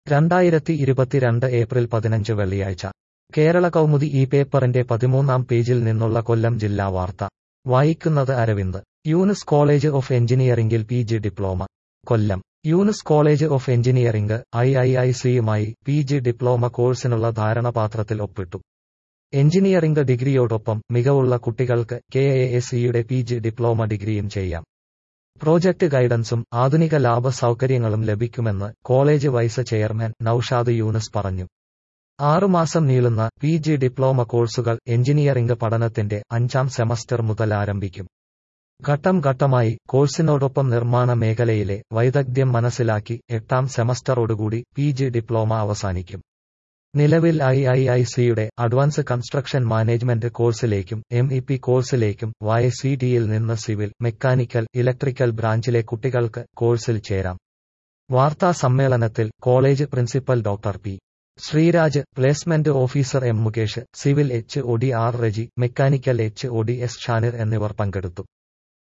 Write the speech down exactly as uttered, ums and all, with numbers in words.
രണ്ടായിരത്തി ഇരുപത്തിരണ്ട് ഏപ്രിൽ പതിനഞ്ച് വെള്ളിയാഴ്ച കേരള കൗമുദി ഈ പേപ്പറിന്റെ പതിമൂന്നാം പേജിൽ നിന്നുള്ള കൊല്ലം ജില്ലാ വാർത്ത വായിക്കുന്നത് അരവിന്ദ്. യൂനിസ് കോളേജ് ഓഫ് എഞ്ചിനീയറിംഗിൽ P G diploma. Kollam Younus college of engineering I I I സിയുമായി പി ജി ഡിപ്ലോമ കോഴ്സിനുള്ള ധാരണാപത്രത്തിൽ ഒപ്പിട്ടു. എഞ്ചിനീയറിംഗ് ഡിഗ്രിയോടൊപ്പം മികവുള്ള കുട്ടികൾക്ക് കെ എ എസ് ഇയുടെ പി ജി ഡിപ്ലോമ ഡിഗ്രിയും ചെയ്യാം. പ്രോജക്ട് ഗൈഡൻസും ആധുനിക ലാബ് സൗകര്യങ്ങളും ലഭിക്കുമെന്ന് college vice chairman Naushad Younus പറഞ്ഞു. ആറുമാസം നീളുന്ന പി ജി ഡിപ്ലോമ കോഴ്സുകൾ എഞ്ചിനീയറിംഗ് പഠനത്തിന്റെ അഞ്ചാം സെമസ്റ്റർ മുതൽ ആരംഭിക്കും. ഘട്ടം ഘട്ടമായി കോഴ്സിനോടൊപ്പം നിർമ്മാണ മേഖലയിലെ വൈദഗ്ധ്യം മനസ്സിലാക്കി എട്ടാം സെമസ്റ്ററോടുകൂടി പി ജി ഡിപ്ലോമ അവസാനിക്കും. നിലവിൽ ഐ ഐ ഐ സിയുടെ അഡ്വാൻസ് കൺസ്ട്രക്ഷൻ മാനേജ്മെന്റ് കോഴ്സിലേക്കും എം ഇ പി കോഴ്സിലേക്കും വൈ സി ടിയിൽ നിന്ന് സിവിൽ, മെക്കാനിക്കൽ, ഇലക്ട്രിക്കൽ ബ്രാഞ്ചിലെ കുട്ടികൾക്ക് കോഴ്സിൽ ചേരാം. വാർത്താ സമ്മേളനത്തിൽ college principal doctor P Sreeraj, placement officer M Mukesh, civil H O D R Reji, mechanical H O D S Shanir എന്നിവർ പങ്കെടുത്തു.